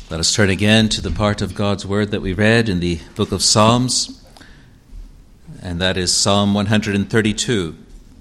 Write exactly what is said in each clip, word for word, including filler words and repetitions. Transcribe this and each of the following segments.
Let us turn again to the part of God's Word that we read in the book of Psalms, and that is Psalm one thirty-two.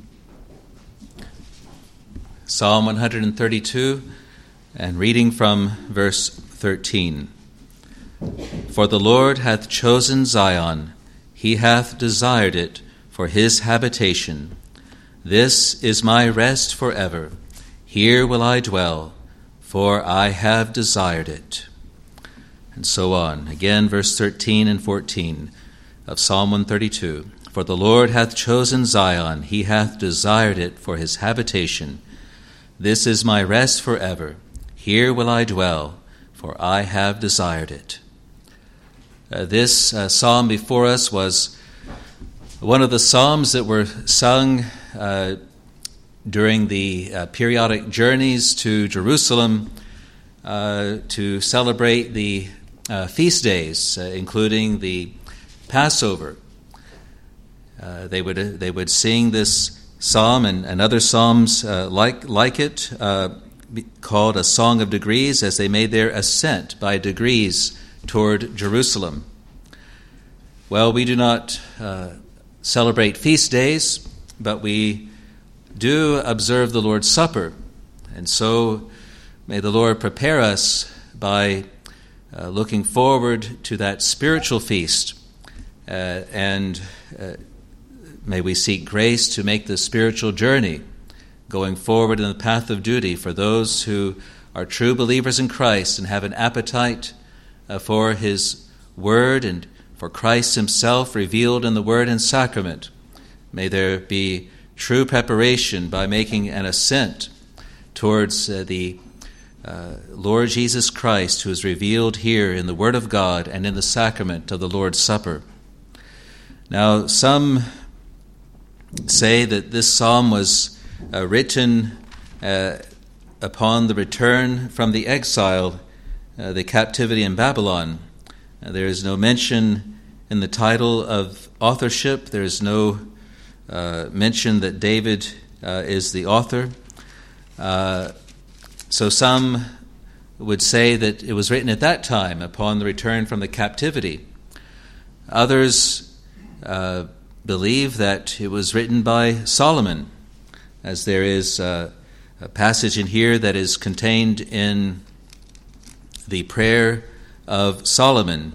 Psalm one thirty-two, and reading from verse thirteen. For the Lord hath chosen Zion, he hath desired it for his habitation. This is my rest forever. Here will I dwell, for I have desired it. And so on. Again, verse thirteen and fourteen of Psalm one thirty-two. For the Lord hath chosen Zion, he hath desired it for his habitation. This is my rest forever. Here will I dwell, for I have desired it. Uh, this uh, psalm before us was one of the psalms that were sung uh, during the uh, periodic journeys to Jerusalem uh, to celebrate the uh, feast days, uh, including the Passover. Uh, they would uh, they would sing this psalm and, and other psalms uh, like like it, uh, called a Song of Degrees, as they made their ascent by degrees toward Jerusalem. Well, we do not uh, celebrate feast days, but we do observe the Lord's Supper. And so may the Lord prepare us by uh, looking forward to that spiritual feast, uh, and uh, may we seek grace to make the spiritual journey, going forward in the path of duty for those who are true believers in Christ and have an appetite uh, for his word and for Christ himself revealed in the word and sacrament. May there be true preparation by making an ascent towards uh, the uh, Lord Jesus Christ, who is revealed here in the Word of God and in the sacrament of the Lord's Supper. Now, some say that this psalm was uh, written uh, upon the return from the exile, uh, the captivity in Babylon. Uh, there is no mention in the title of authorship. There is no uh, mention that David uh, is the author. Uh, so some would say that it was written at that time upon the return from the captivity. Others uh, believe that it was written by Solomon, as there is uh, a passage in here that is contained in the prayer of Solomon.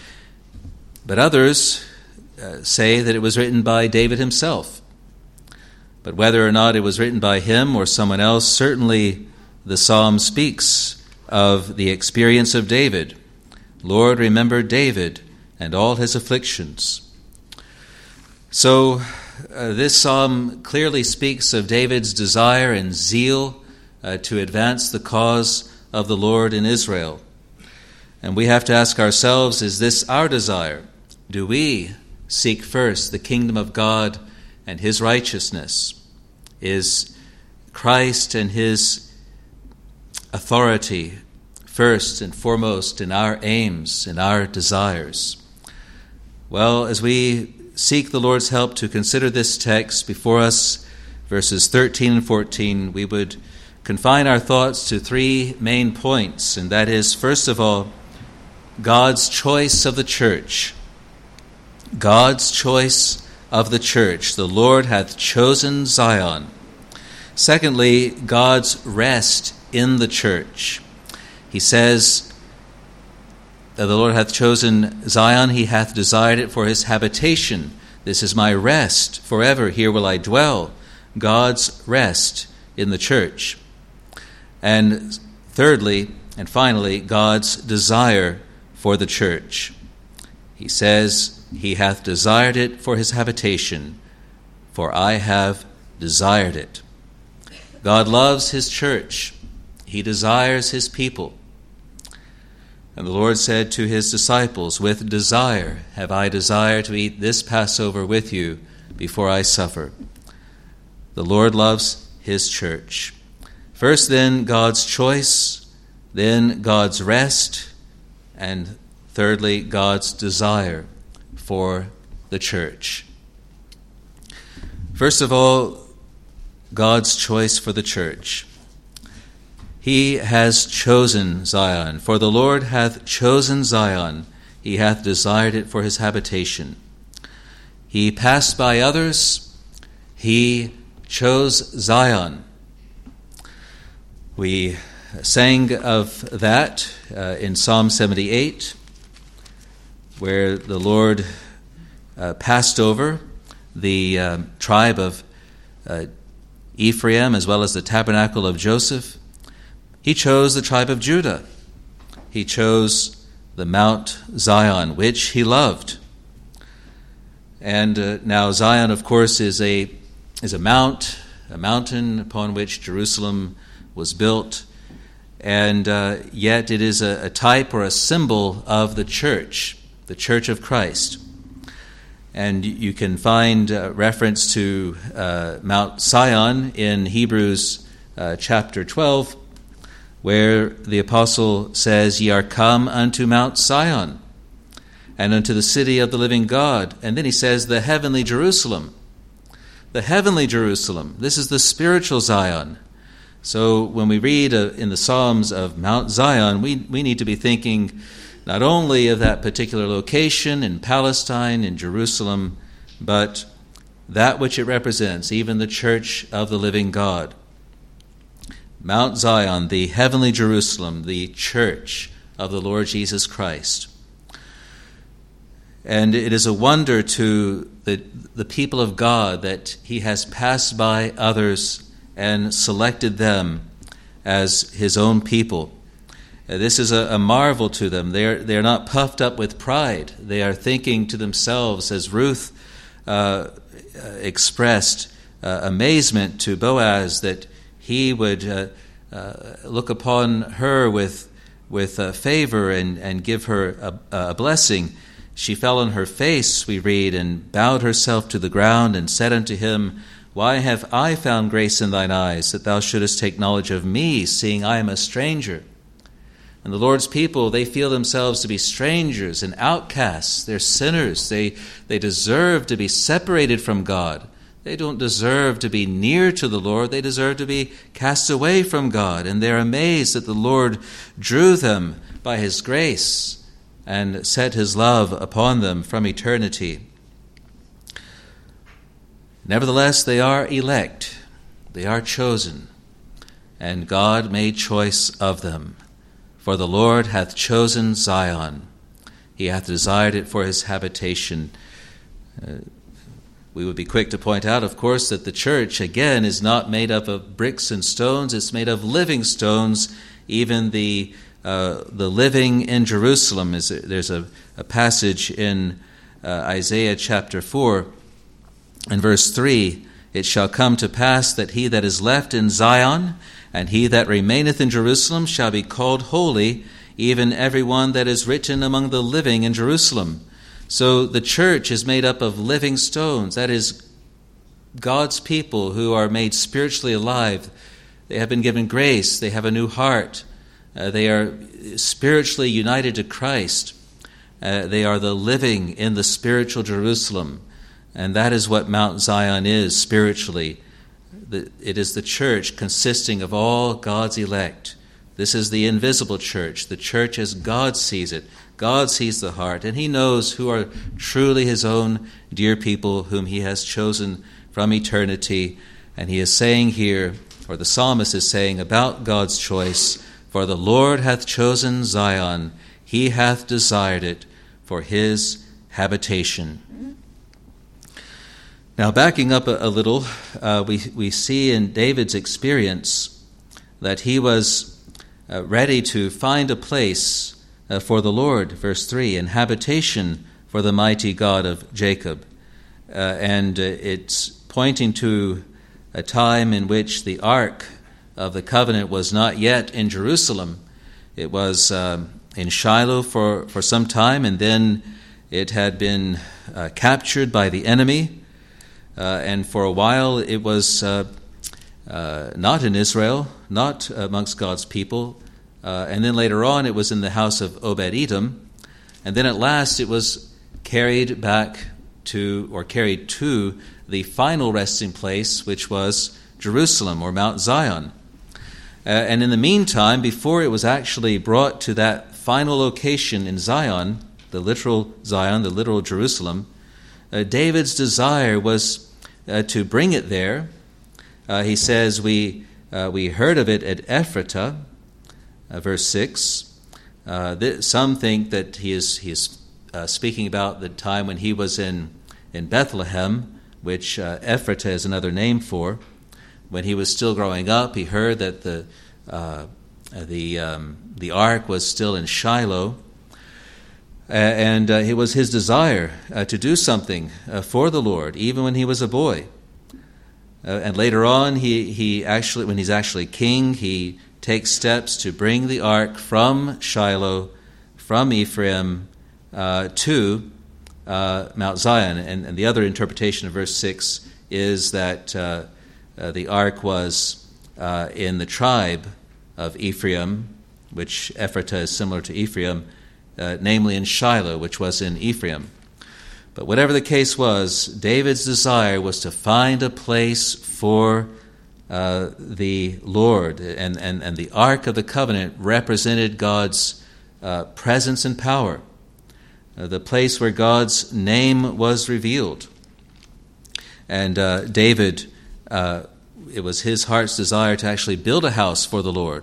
But others uh, say that it was written by David himself. But whether or not it was written by him or someone else, certainly the psalm speaks of the experience of David. Lord, remember David and all his afflictions. So uh, this psalm clearly speaks of David's desire and zeal uh, to advance the cause of the Lord in Israel. And we have to ask ourselves, is this our desire? Do we seek first the kingdom of God and his righteousness? Is Christ and his authority first and foremost in our aims, in our desires? Well, as we seek the Lord's help to consider this text before us, verses thirteen and fourteen, we would confine our thoughts to three main points, and that is, first of all, God's choice of the church. God's choice of the church. The Lord hath chosen Zion. Secondly, God's rest in the church. He says that the Lord hath chosen Zion, he hath desired it for his habitation. This is my rest forever. Here will I dwell. God's rest in the church. And thirdly, and finally, God's desire for the church. He says, he hath desired it for his habitation, for I have desired it. God loves his church. He desires his people. And the Lord said to his disciples, with desire have I desired to eat this Passover with you before I suffer. The Lord loves his church. First then, God's choice, then God's rest, and thirdly, God's desire for the church. First of all, God's choice for the church. He has chosen Zion. For the Lord hath chosen Zion. He hath desired it for his habitation. He passed by others. He chose Zion. We sang of that uh, in Psalm seventy-eight, where the Lord uh, passed over the uh, tribe of uh, Ephraim as well as the tabernacle of Joseph. He chose the tribe of Judah. He chose the Mount Zion, which he loved. And uh, now Zion, of course, is a is a mount, a mountain upon which Jerusalem was built, and uh, yet it is a, a type or a symbol of the church, the Church of Christ. And you can find uh, reference to uh, Mount Sion in Hebrews uh, chapter twelve, where the apostle says, "Ye are come unto Mount Sion, and unto the city of the living God." And then he says, "The heavenly Jerusalem." The heavenly Jerusalem. This is the spiritual Zion. So when we read uh, in the Psalms of Mount Zion, we, we need to be thinking not only of that particular location in Palestine, in Jerusalem, but that which it represents, even the church of the living God. Mount Zion, the heavenly Jerusalem, the church of the Lord Jesus Christ. And it is a wonder to the, the people of God that he has passed by others and selected them as his own people. Uh, this is a, a marvel to them. They are, they are not puffed up with pride. They are thinking to themselves, as Ruth uh, expressed uh, amazement to Boaz, that he would uh, uh, look upon her with, with uh, favor and, and give her a, a blessing. She fell on her face, we read, and bowed herself to the ground and said unto him, "Why have I found grace in thine eyes, that thou shouldest take knowledge of me, seeing I am a stranger?" And the Lord's people, they feel themselves to be strangers and outcasts. They're sinners. They, they deserve to be separated from God. They don't deserve to be near to the Lord. They deserve to be cast away from God. And they're amazed that the Lord drew them by his grace and set his love upon them from eternity. Nevertheless, they are elect. They are chosen. And God made choice of them. For the Lord hath chosen Zion. He hath desired it for his habitation. Uh, we would be quick to point out, of course, that the church, again, is not made up of bricks and stones. It's made of living stones. Even the uh, the living in Jerusalem, is there's a, a passage in uh, Isaiah chapter four and verse three. "It shall come to pass that he that is left in Zion and he that remaineth in Jerusalem shall be called holy, even every one that is written among the living in Jerusalem." So the church is made up of living stones. That is, God's people who are made spiritually alive. They have been given grace. They have a new heart. Uh, they are spiritually united to Christ. Uh, they are the living in the spiritual Jerusalem. And that is what Mount Zion is spiritually. It is the church consisting of all God's elect. This is the invisible church, the church as God sees it. God sees the heart, and he knows who are truly his own dear people, whom he has chosen from eternity. And he is saying here, or the psalmist is saying about God's choice, "For the Lord hath chosen Zion, he hath desired it for his habitation." Now, backing up a, a little, uh, we, we see in David's experience that he was uh, ready to find a place uh, for the Lord, verse three, "an habitation for the mighty God of Jacob." Uh, and uh, it's pointing to a time in which the Ark of the Covenant was not yet in Jerusalem. It was uh, in Shiloh for, for some time, and then it had been uh, captured by the enemy. Uh, and for a while it was uh, uh, not in Israel, not amongst God's people. Uh, and then later on it was in the house of Obed-Edom. And then at last it was carried back to, or carried to, the final resting place, which was Jerusalem or Mount Zion. Uh, and in the meantime, before it was actually brought to that final location in Zion, the literal Zion, the literal Jerusalem, uh, David's desire was uh, to bring it there. Uh, he says, we uh, we heard of it at Ephratah, uh, verse six. Uh, th- some think that he is he is uh, speaking about the time when he was in, in Bethlehem, which uh, Ephratah is another name for. When he was still growing up, he heard that the uh, the um, the ark was still in Shiloh, uh, and uh, it was his desire uh, to do something uh, for the Lord, even when he was a boy. Uh, and later on, he he actually, when he's actually king, he takes steps to bring the ark from Shiloh, from Ephraim, uh, to uh, Mount Zion. And, and the other interpretation of verse six is that Uh, Uh, the ark was uh, in the tribe of Ephraim, which Ephratah is similar to Ephraim, uh, namely in Shiloh, which was in Ephraim. But whatever the case was, David's desire was to find a place for uh, the Lord, and, and, and the Ark of the Covenant represented God's uh, presence and power, uh, the place where God's name was revealed. And uh, David Uh, it was his heart's desire to actually build a house for the Lord.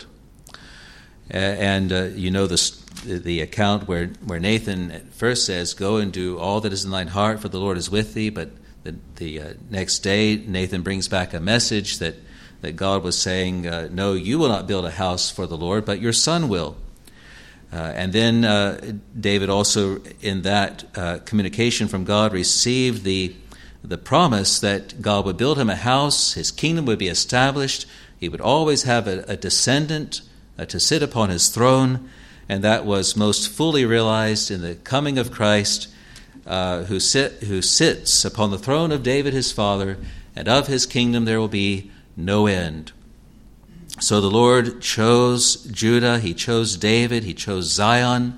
Uh, and uh, you know the, the account where, where Nathan at first says, "Go and do all that is in thine heart, for the Lord is with thee." But the, the uh, next day, Nathan brings back a message that, that God was saying, uh, "No, you will not build a house for the Lord, but your son will." Uh, and then uh, David also, in that uh, communication from God, received the the promise that God would build him a house, his kingdom would be established, he would always have a, a descendant uh, to sit upon his throne, and that was most fully realized in the coming of Christ, uh, who sit who sits upon the throne of David his father, and of his kingdom there will be no end. So the Lord chose Judah, he chose David, he chose Zion,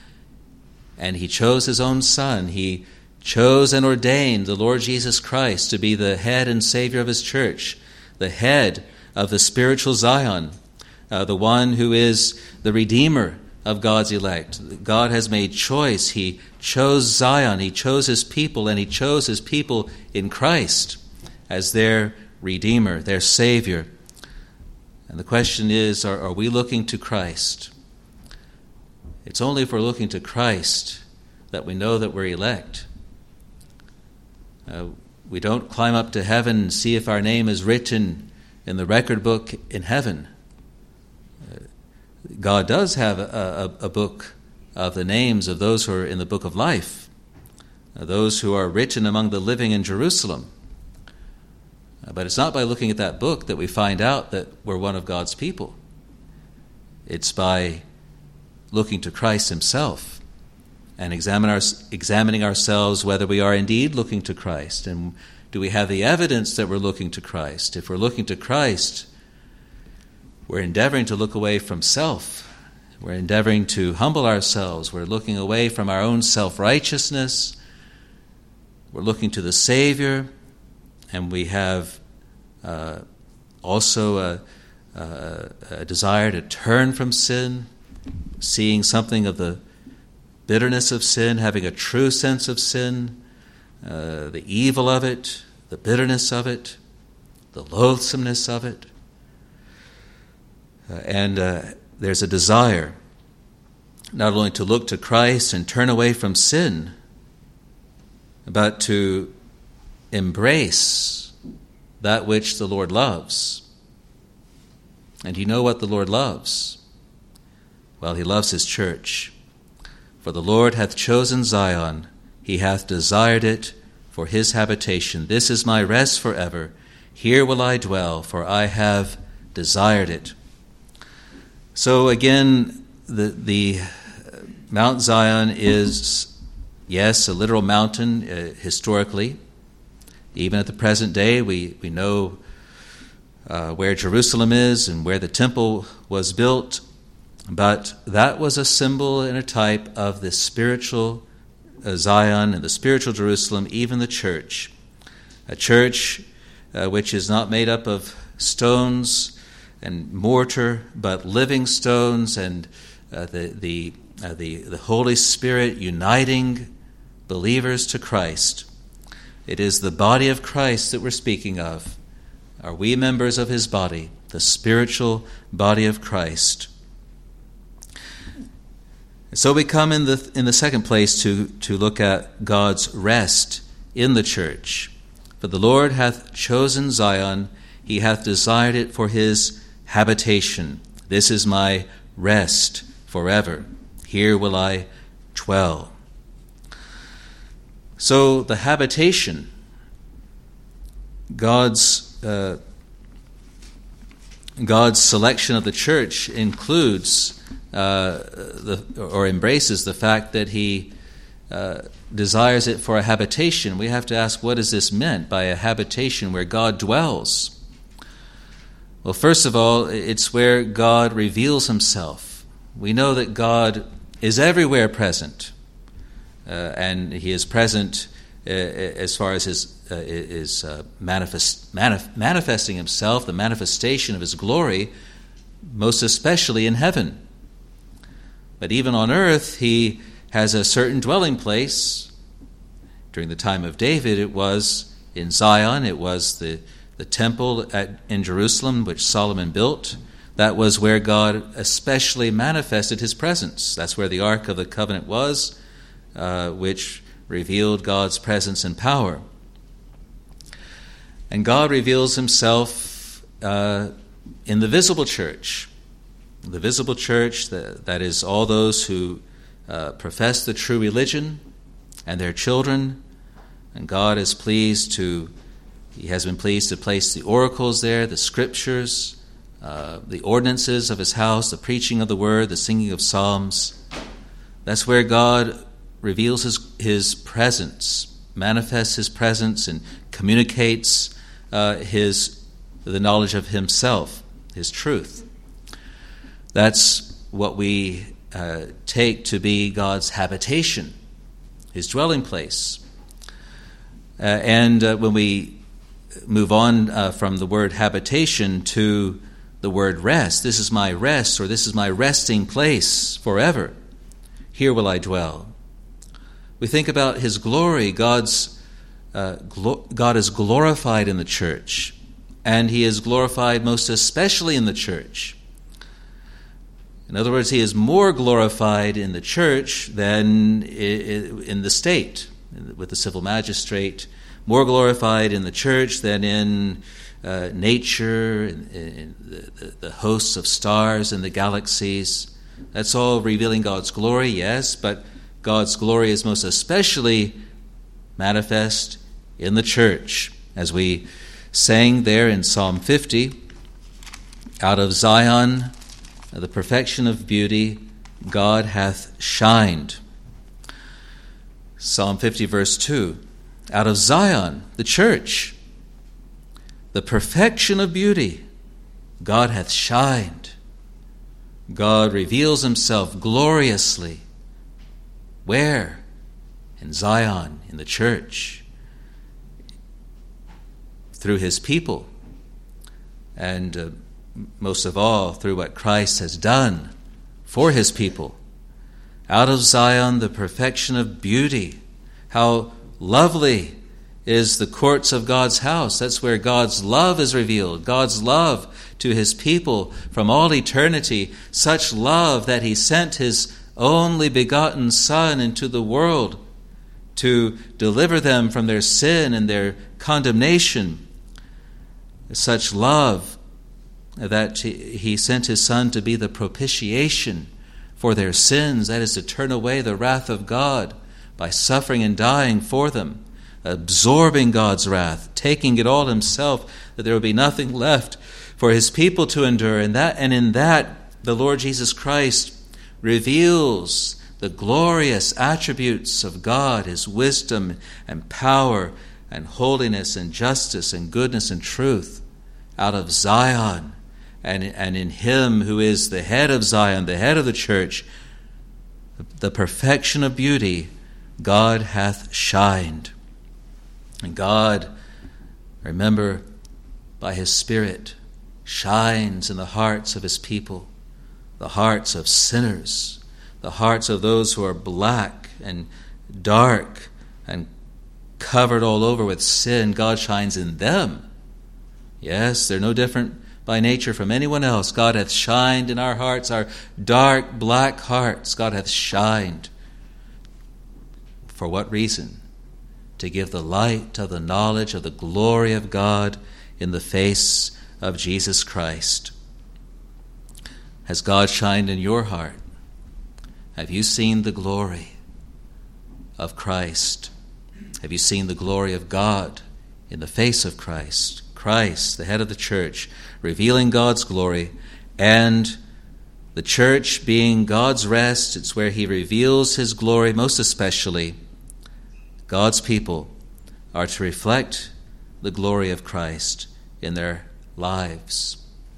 and he chose his own son. He chose and ordained the Lord Jesus Christ to be the head and Savior of his church, the head of the spiritual Zion, uh, the one who is the Redeemer of God's elect. God has made choice. He chose Zion, he chose his people, and he chose his people in Christ as their Redeemer, their Savior. And the question is, are, are we looking to Christ? It's only if we're looking to Christ that we know that we're elect. Uh, we don't climb up to heaven and see if our name is written in the record book in heaven. Uh, God does have a, a, a book of the names of those who are in the book of life, uh, those who are written among the living in Jerusalem. Uh, but it's not by looking at that book that we find out that we're one of God's people. It's by looking to Christ himself and examine our, examining ourselves whether we are indeed looking to Christ. And do we have the evidence that we're looking to Christ? If we're looking to Christ, we're endeavoring to look away from self. We're endeavoring to humble ourselves. We're looking away from our own self-righteousness. We're looking to the Savior. And we have uh, also a, a, a desire to turn from sin, seeing something of the bitterness of sin, having a true sense of sin, uh, the evil of it, the bitterness of it, the loathsomeness of it. Uh, and uh, there's a desire not only to look to Christ and turn away from sin, but to embrace that which the Lord loves. And you know what the Lord loves? Well, he loves his church. For the Lord hath chosen Zion, he hath desired it for his habitation. This is my rest forever. Here will I dwell, for I have desired it. So again, the, the Mount Zion is, yes, a literal mountain uh, historically. Even at the present day, we, we know uh, where Jerusalem is and where the temple was built. But that was a symbol and a type of the spiritual uh, Zion and the spiritual Jerusalem, even the church. A church uh, which is not made up of stones, and mortar, but living stones, and uh, the the, uh, the the Holy Spirit uniting believers to Christ. It is the body of Christ that we're speaking of. Are we members of his body, the spiritual body of Christ? So we come in the in the second place to, to look at God's rest in the church. For the Lord hath chosen Zion, he hath desired it for his habitation. This is my rest forever. Here will I dwell. So the habitation, God's uh, God's selection of the church includes uh, the or embraces the fact that he uh, desires it for a habitation. We have to ask, what is this meant by a habitation where God dwells? Well, first of all, it's where God reveals himself. We know that God is everywhere present, uh, and he is present uh, as far as his uh, is uh, manifest, manif- manifesting himself, the manifestation of his glory, most especially in heaven. But even on earth, he has a certain dwelling place. During the time of David, it was in Zion. It was the, the temple at, in Jerusalem, which Solomon built. That was where God especially manifested his presence. That's where the Ark of the Covenant was, uh, which revealed God's presence and power. And God reveals himself uh, in the visible church. The visible church, that, that is all those who uh, profess the true religion and their children. And God is pleased to, he has been pleased to place the oracles there, the scriptures, uh, the ordinances of his house, the preaching of the word, the singing of psalms. That's where God reveals his, his presence, manifests his presence, and communicates uh, his the knowledge of himself, his truth. That's what we uh, take to be God's habitation, his dwelling place. Uh, and uh, when we move on uh, from the word habitation to the word rest, this is my rest, or this is my resting place forever. Here will I dwell. We think about his glory. God's uh, glo- God is glorified in the church, and he is glorified most especially in the church. In other words, he is more glorified in the church than in the state, with the civil magistrate, more glorified in the church than in uh, nature, in, in the, the hosts of stars and the galaxies. That's all revealing God's glory, yes, but God's glory is most especially manifest in the church. As we sang there in Psalm fifty, out of Zion, the perfection of beauty, God hath shined. Psalm fifty, verse two, out of Zion, the church, the perfection of beauty, God hath shined. God reveals himself gloriously. Where? In Zion, in the church, through his people, and uh, most of all through what Christ has done for his people. Out of Zion, the perfection of beauty. How lovely is the courts of God's house. That's where God's love is revealed. God's love to his people from all eternity. Such love that he sent his only begotten Son into the world to deliver them from their sin and their condemnation. Such love that he sent his Son to be the propitiation for their sins, that is to turn away the wrath of God by suffering and dying for them, absorbing God's wrath, taking it all himself, that there would be nothing left for his people to endure. And that, and in that, the Lord Jesus Christ reveals the glorious attributes of God, his wisdom and power and holiness and justice and goodness and truth, out of Zion. And, and in him who is the head of Zion, the head of the church, the perfection of beauty, God hath shined. And God, remember, by his Spirit, shines in the hearts of his people, the hearts of sinners, the hearts of those who are black and dark and covered all over with sin. God shines in them. Yes, they're no different by nature from anyone else. God hath shined in our hearts, our dark, black hearts. God hath shined. For what reason? To give the light of the knowledge of the glory of God in the face of Jesus Christ. Has God shined in your heart? Have you seen the glory of Christ? Have you seen the glory of God in the face of Christ? Christ, the head of the church, revealing God's glory, and the church being God's rest. It's where he reveals his glory. Most especially, God's people are to reflect the glory of Christ in their lives.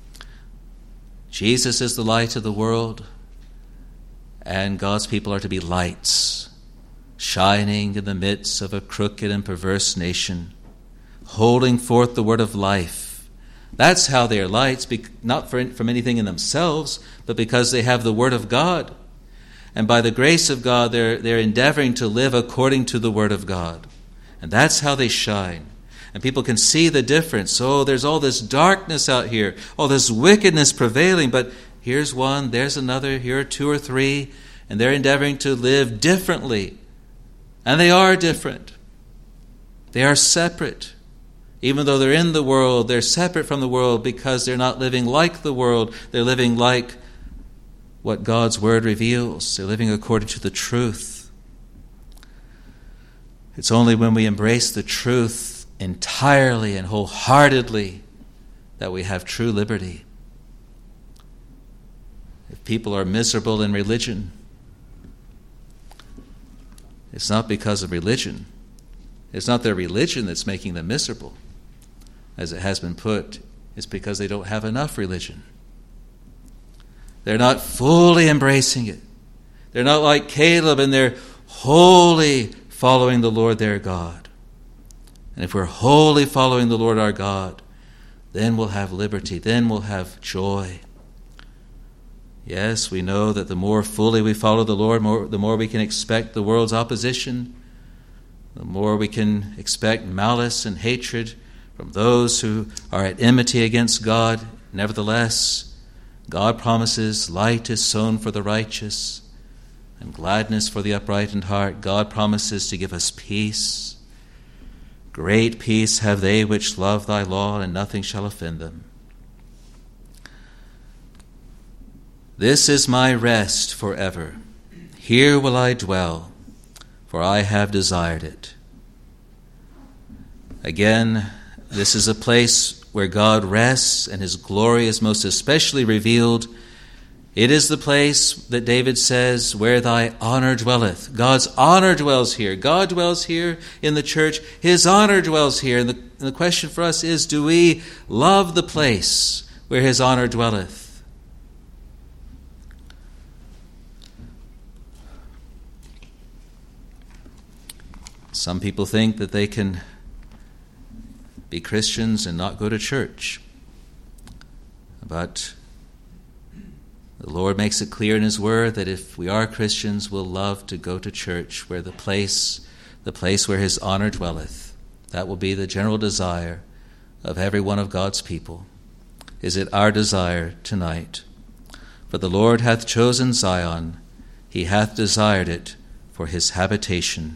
Jesus is the light of the world, and God's people are to be lights, shining in the midst of a crooked and perverse nation, holding forth the word of life. That's how they are lights, not from anything in themselves, but because they have the word of God. And by the grace of God, they're, they're endeavoring to live according to the word of God. And that's how they shine. And people can see the difference. Oh, there's all this darkness out here, all this wickedness prevailing, but here's one, there's another, here are two or three, and they're endeavoring to live differently. And they are different. They are separate. Even though they're in the world, they're separate from the world because they're not living like the world. They're living like what God's word reveals. They're living according to the truth. It's only when we embrace the truth entirely and wholeheartedly that we have true liberty. If people are miserable in religion, it's not because of religion. It's not their religion that's making them miserable. As it has been put, it's because they don't have enough religion. They're not fully embracing it. They're not like Caleb, and they're wholly following the Lord their God. And if we're wholly following the Lord our God, then we'll have liberty, then we'll have joy. Yes, we know that the more fully we follow the Lord, more, the more we can expect the world's opposition, the more we can expect malice and hatred from those who are at enmity against God. Nevertheless, God promises light is sown for the righteous and gladness for the upright in heart. God promises to give us peace. Great peace have they which love thy law, and nothing shall offend them. This is my rest forever. Here will I dwell, for I have desired it. Again, this is a place where God rests and his glory is most especially revealed. It is the place that David says, where thy honor dwelleth. God's honor dwells here. God dwells here in the church. His honor dwells here. And the, and the question for us is, do we love the place where his honor dwelleth? Some people think that they can be Christians and not go to church. But the Lord makes it clear in his word that if we are Christians, we'll love to go to church, where the place, the place where his honor dwelleth. That will be the general desire of every one of God's people. Is it our desire tonight? For the Lord hath chosen Zion, he hath desired it for his habitation.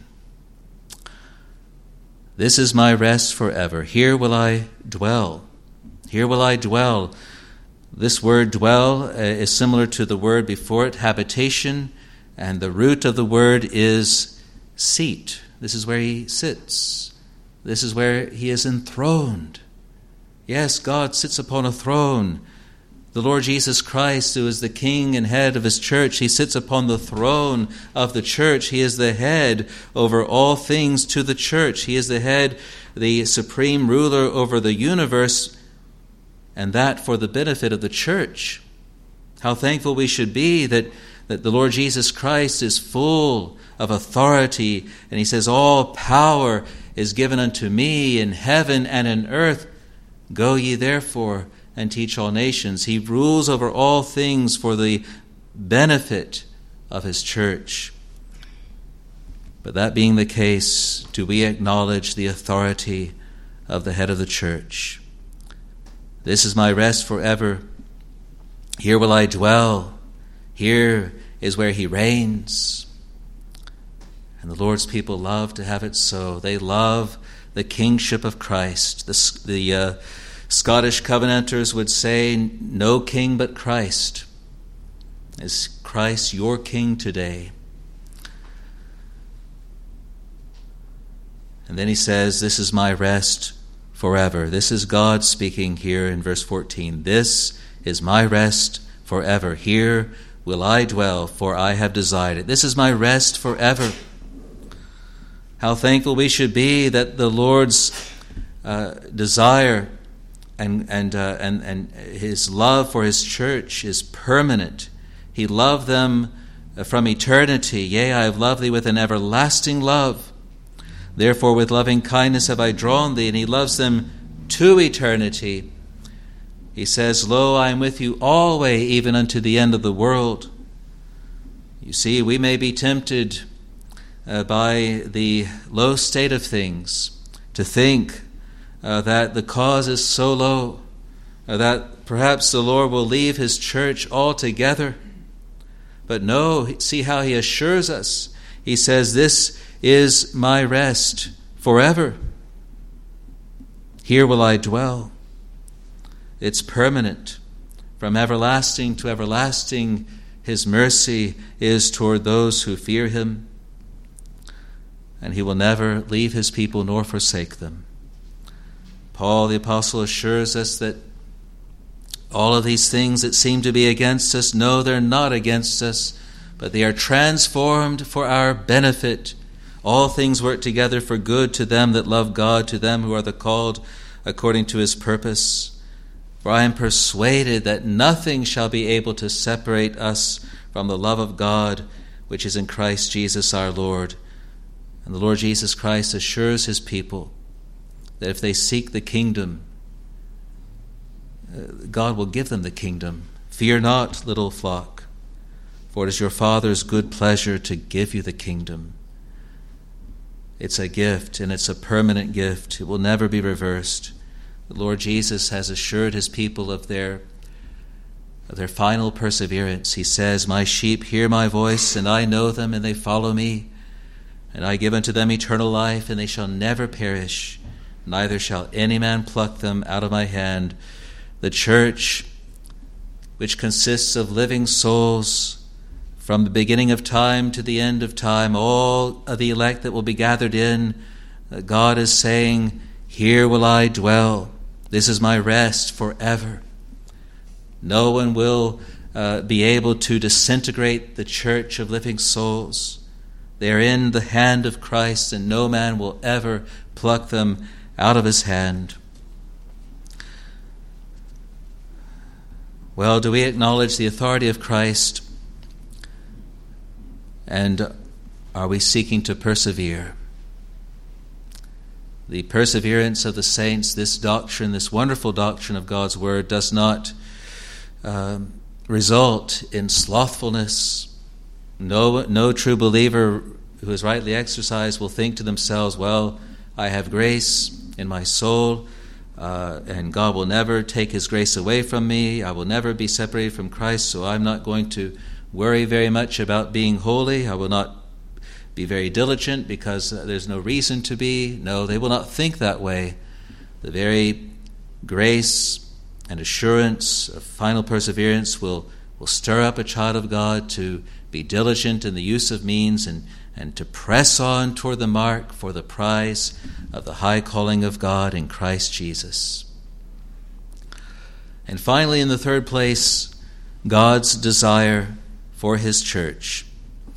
This is my rest forever. Here will I dwell. Here will I dwell. This word dwell uh, is similar to the word before it, habitation, and the root of the word is seat. This is where he sits. This is where he is enthroned. Yes, God sits upon a throne. The Lord Jesus Christ, who is the King and head of his church, he sits upon the throne of the church. He is the head over all things to the church. He is the head, the supreme ruler over the universe, and that for the benefit of the church. How thankful we should be that, that the Lord Jesus Christ is full of authority, and he says, all power is given unto me in heaven and in earth. Go ye therefore and teach all nations. He rules over all things for the benefit of his church. But that being the case, do we acknowledge the authority of the head of the church? This is my rest forever. Here will I dwell. Here is where he reigns. And the Lord's people love to have it so. They love the kingship of Christ. The, the uh, Scottish Covenanters would say, no king but Christ. Is Christ your king today? And then he says, this is my rest forever. This is God speaking here in verse fourteen. This is my rest forever. Here will I dwell, for I have desired it. This is my rest forever. How thankful we should be that the Lord's uh, desire and and, uh, and and his love for his church is permanent. He loved them from eternity. Yea, I have loved thee with an everlasting love. Therefore with loving kindness have I drawn thee. And he loves them to eternity. He says, lo, I am with you always, even unto the end of the world. You see, we may be tempted uh, by the low state of things to think uh, that the cause is so low, uh, that perhaps the Lord will leave his church altogether. But no, see how he assures us. He says, this is my rest forever. Here will I dwell. It's permanent. From everlasting to everlasting, his mercy is toward those who fear him, and he will never leave his people nor forsake them. Paul the apostle assures us that all of these things that seem to be against us, no, they're not against us, but they are transformed for our benefit. All things work together for good to them that love God, to them who are the called according to his purpose. For I am persuaded that nothing shall be able to separate us from the love of God, which is in Christ Jesus our Lord. And the Lord Jesus Christ assures his people that if they seek the kingdom, God will give them the kingdom. Fear not, little flock, for it is your Father's good pleasure to give you the kingdom. It's a gift, and it's a permanent gift. It will never be reversed. The Lord Jesus has assured his people of their, of their final perseverance. He says, my sheep hear my voice, and I know them, and they follow me. And I give unto them eternal life, and they shall never perish, neither shall any man pluck them out of my hand. The church, which consists of living souls, from the beginning of time to the end of time, all of the elect that will be gathered in, God is saying, here will I dwell. This is my rest forever. No one will uh, be able to disintegrate the church of living souls. They are in the hand of Christ, and no man will ever pluck them out of his hand. Well, do we acknowledge the authority of Christ? And are we seeking to persevere? The perseverance of the saints, this doctrine, this wonderful doctrine of God's Word, does not um, result in slothfulness. No, no true believer who is rightly exercised will think to themselves, well, I have grace in my soul, uh, and God will never take his grace away from me. I will never be separated from Christ, so I'm not going to worry very much about being holy. I will not be very diligent because there's no reason to be. No, they will not think that way. The very grace and assurance of final perseverance will, will stir up a child of God to be diligent in the use of means and, and to press on toward the mark for the prize of the high calling of God in Christ Jesus. And finally, in the third place, God's desire for his church.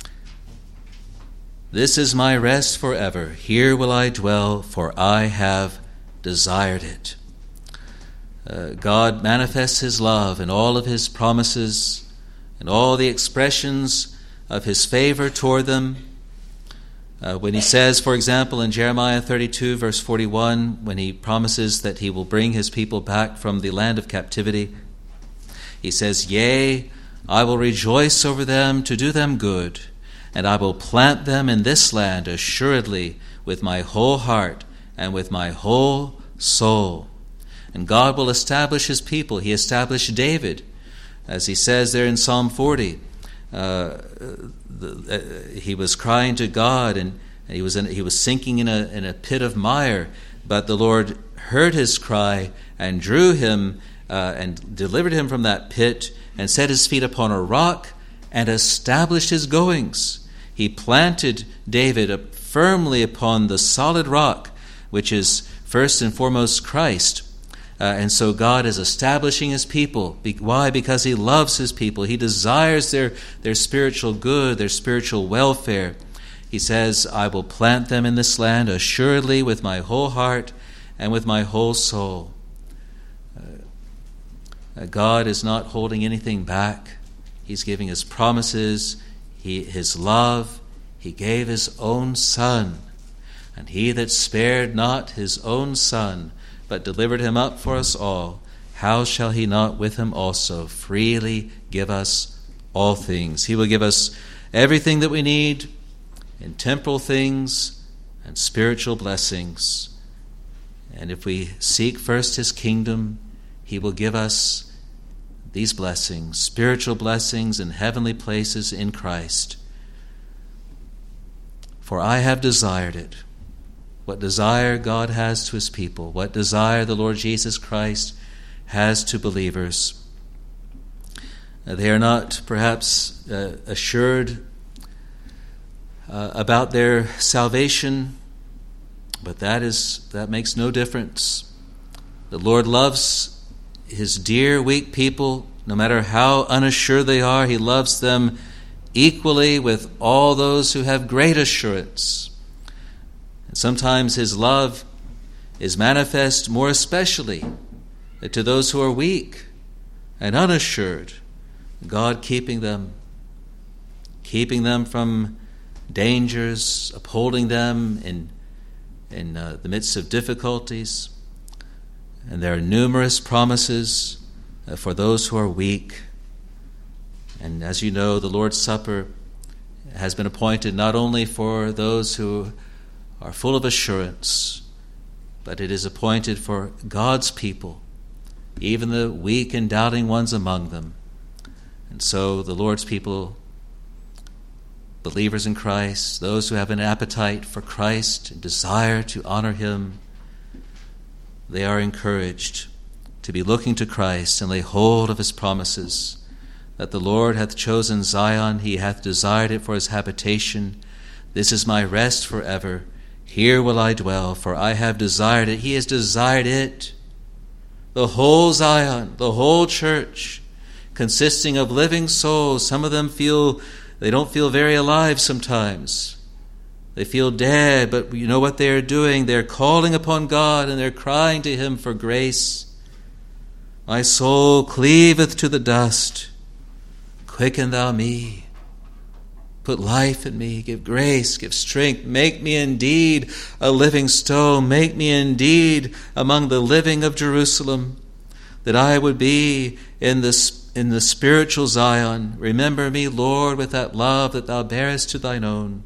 This is my rest forever. Here will I dwell, for I have desired it. Uh, God manifests his love in all of his promises and all the expressions of his favor toward them. Uh, when he says, for example, in Jeremiah thirty-two, verse forty-one, when he promises that he will bring his people back from the land of captivity, he says, "Yea, I will rejoice over them to do them good, and I will plant them in this land assuredly with my whole heart and with my whole soul." And God will establish his people. He established David, as he says there in Psalm forty. Uh, the, uh, he was crying to God, and, and he was in, he was sinking in a in a pit of mire. But the Lord heard his cry and drew him uh, and delivered him from that pit, and set his feet upon a rock and established his goings. He planted David firmly upon the solid rock, which is first and foremost Christ. Uh, and so God is establishing his people. Be- why? Because he loves his people. He desires their, their spiritual good, their spiritual welfare. He says, "I will plant them in this land assuredly with my whole heart and with my whole soul." Uh, God is not holding anything back. He's giving his promises, he, his love. He gave his own Son. And he that spared not his own Son, but delivered him up for us all, how shall he not with him also freely give us all things? He will give us everything that we need in temporal things and spiritual blessings. And if we seek first his kingdom, he will give us these blessings, spiritual blessings in heavenly places in Christ. For I have desired it. What desire God has to his people, what desire the Lord Jesus Christ has to believers. They are not perhaps uh, assured uh, about their salvation, but that is that makes no difference. The Lord loves his dear, weak people, no matter how unassured they are. He loves them equally with all those who have great assurance. And sometimes his love is manifest more especially to those who are weak and unassured. God keeping them, keeping them from dangers, upholding them in, in uh, the midst of difficulties. And there are numerous promises uh, for those who are weak. And as you know, the Lord's Supper has been appointed not only for those who are full of assurance, but it is appointed for God's people, even the weak and doubting ones among them. And so the Lord's people, believers in Christ, those who have an appetite for Christ and desire to honor him, they are encouraged to be looking to Christ and lay hold of his promises, that the Lord hath chosen Zion, he hath desired it for his habitation. This is my rest forever. Here will I dwell, for I have desired it. He has desired it. The whole Zion, the whole church, consisting of living souls. Some of them feel, they don't feel very alive sometimes. They feel dead, but you know what they are doing? They're calling upon God and they're crying to him for grace. My soul cleaveth to the dust. Quicken thou me. Put life in me, give grace, give strength. Make me indeed a living stone. Make me indeed among the living of Jerusalem, that I would be in the, in the spiritual Zion. Remember me, Lord, with that love that thou bearest to thine own,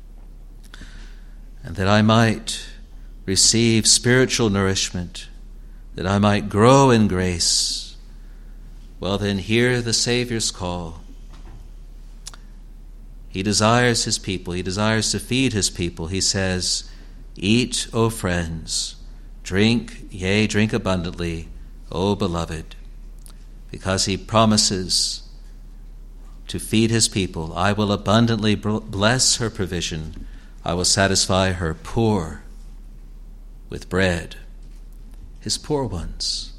and that I might receive spiritual nourishment, that I might grow in grace. Well, then hear the Savior's call. He desires his people. He desires to feed his people. He says, "Eat, O friends, drink, yea, drink abundantly, O beloved," because he promises to feed his people. I will abundantly bless her provision. I will satisfy her poor with bread. His poor ones.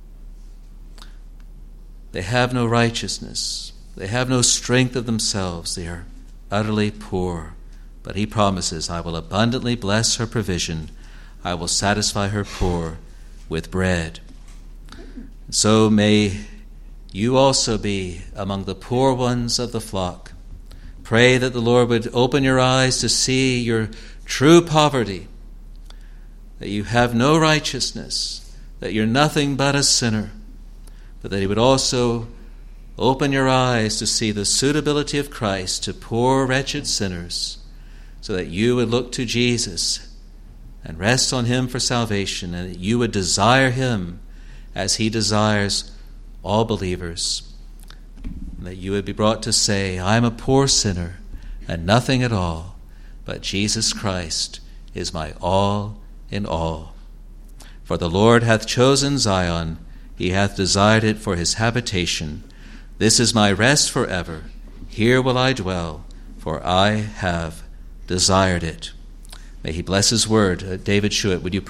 They have no righteousness. They have no strength of themselves. They are utterly poor. But he promises, I will abundantly bless her provision. I will satisfy her poor with bread. So may you also be among the poor ones of the flock, pray that the Lord would open your eyes to see your true poverty, that you have no righteousness, that you're nothing but a sinner, but that he would also open your eyes to see the suitability of Christ to poor, wretched sinners, so that you would look to Jesus and rest on him for salvation, and that you would desire him as he desires all believers. And that you would be brought to say, I am a poor sinner and nothing at all, but Jesus Christ is my all in all. For the Lord hath chosen Zion, he hath desired it for his habitation. This is my rest forever. Here will I dwell, for I have desired it. May he bless his word. Uh, David Schuett, would you